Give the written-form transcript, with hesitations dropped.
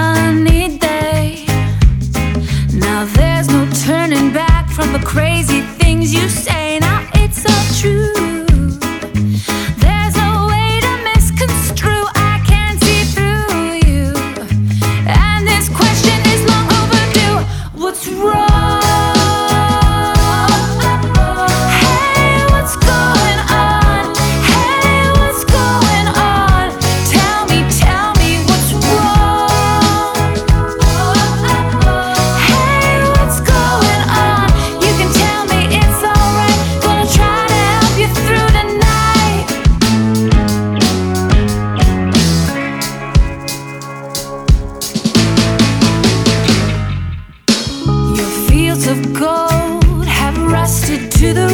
sunny day. Now there's no turning back from the crazy things you say. Now it's all true. There's no way to misconstrue. I can see through you. And this question is long overdue. What's wrong? Of gold have rusted to the